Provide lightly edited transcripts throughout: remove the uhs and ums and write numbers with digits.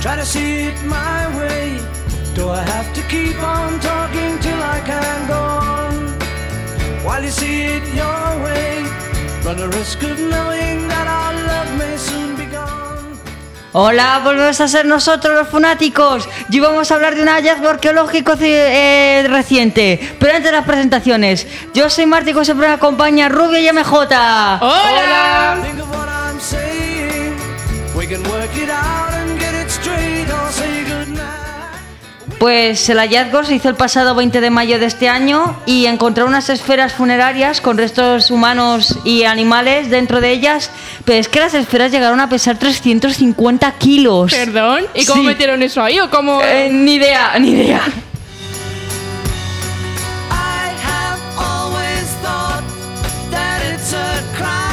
Try to see it my way. Do I have to keep on talking till I can go on? While you see it your way, run the risk of knowing that our love may soon be gone. Hola, volvemos a ser nosotros los fanáticos. Y vamos a hablar de un hallazgo arqueológico reciente. Pero antes de las presentaciones, yo soy Marti, que siempre me acompaña Rubio y MJ. ¡Hola! Think of what I'm saying. We can work it out and get it straight or say goodnight. Pues el hallazgo se hizo el pasado 20 de mayo de este año y encontró unas esferas funerarias con restos humanos y animales dentro de ellas, pero es que las esferas llegaron a pesar 350 kilos. ¿Perdón? ¿Y cómo Sí. metieron eso ahí o cómo...? Ni idea. I have always thought that it's a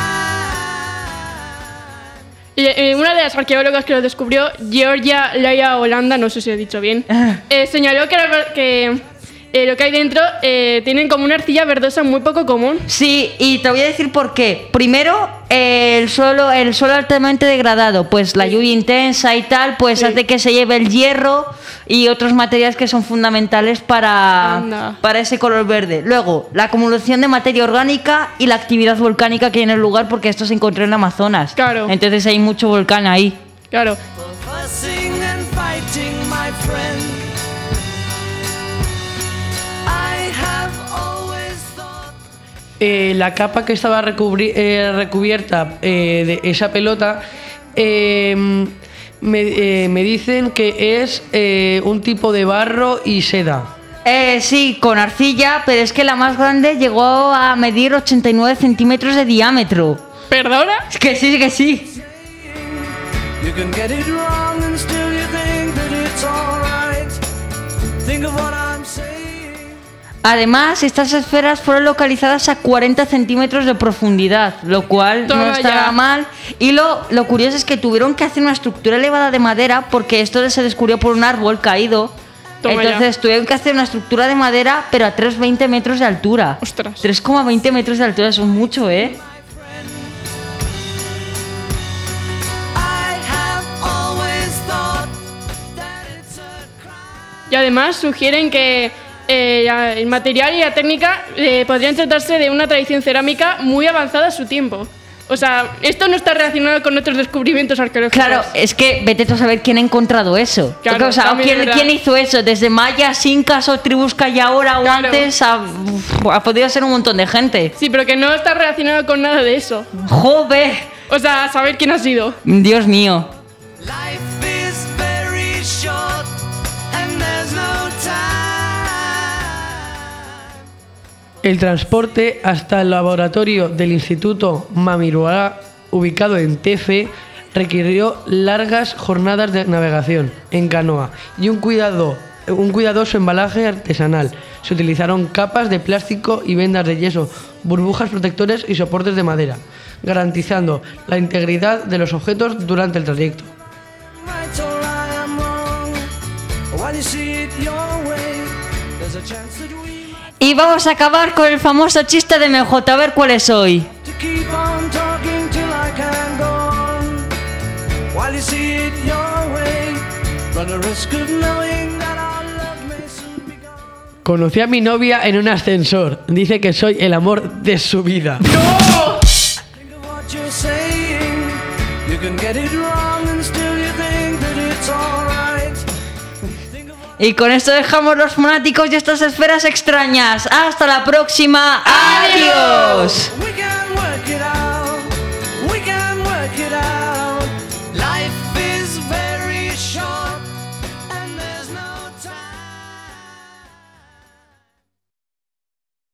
crime. Y, una de las arqueólogas que lo descubrió, Georgia Leia Holanda, no sé si lo he dicho bien, señaló que lo que hay dentro tienen como una arcilla verdosa muy poco común. Sí, y te voy a decir por qué. Primero, el suelo altamente degradado, pues la lluvia intensa y tal, pues Sí. hace que se lleve el hierro y otros materiales que son fundamentales Anda. para ese color verde. Luego, la acumulación de materia orgánica y la actividad volcánica que hay en el lugar, porque esto se encontró en el Amazonas. Claro. Entonces hay mucho volcán ahí. Claro. Fussing and fighting, my friend. I have always thought. La capa que estaba recubierta de esa pelota, me dicen que es un tipo de barro y seda. Sí, con arcilla, pero es que la más grande llegó a medir 89 centímetros de diámetro. ¿Perdona? Es que sí, que sí. You can get it wrong and still you think that it's alright. Think of what I'm saying. Además, estas esferas fueron localizadas a 40 centímetros de profundidad, lo cual Toma no estaba ya. mal. Y lo curioso es que tuvieron que hacer una estructura elevada de madera porque esto se descubrió por un árbol caído. Toma Entonces ya. tuvieron que hacer una estructura de madera, pero a 3,20 metros de altura. Ostras. 3,20 metros de altura, eso es mucho, ¿eh? I have always thought that it's a crime. Y además sugieren que el material y la técnica podrían tratarse de una tradición cerámica muy avanzada a su tiempo. O sea, esto no está relacionado con otros descubrimientos arqueológicos. Claro, es que vete tú a saber quién ha encontrado eso. Claro, Porque, o sea, también es verdad. ¿quién hizo eso? Desde mayas, incas o tribus que hay ahora o Claro. antes, ha podido ser un montón de gente. Sí, pero que no está relacionado con nada de eso. ¡Joder! O sea, saber quién ha sido. Dios mío. Life is very short and there's no time. El transporte hasta el laboratorio del Instituto Mamiruara, ubicado en Tefe, requirió largas jornadas de navegación en canoa y un cuidadoso embalaje artesanal. Se utilizaron capas de plástico y vendas de yeso, burbujas protectores y soportes de madera, garantizando la integridad de los objetos durante el trayecto. Right or I am wrong. While you see it your way, there's a chance that we Y vamos a acabar con el famoso chiste de MJ, a ver cuál es hoy. to keep on talking till I can go on. While you see it your way, run the risk of knowing that our love may soon be gone. Conocí a mi novia en un ascensor. Dice que soy el amor de su vida. Think of what you're saying. You can get it wrong and still you think that it's alright. Y con esto dejamos los fanáticos y estas esferas extrañas. ¡Hasta la próxima! ¡Adiós! We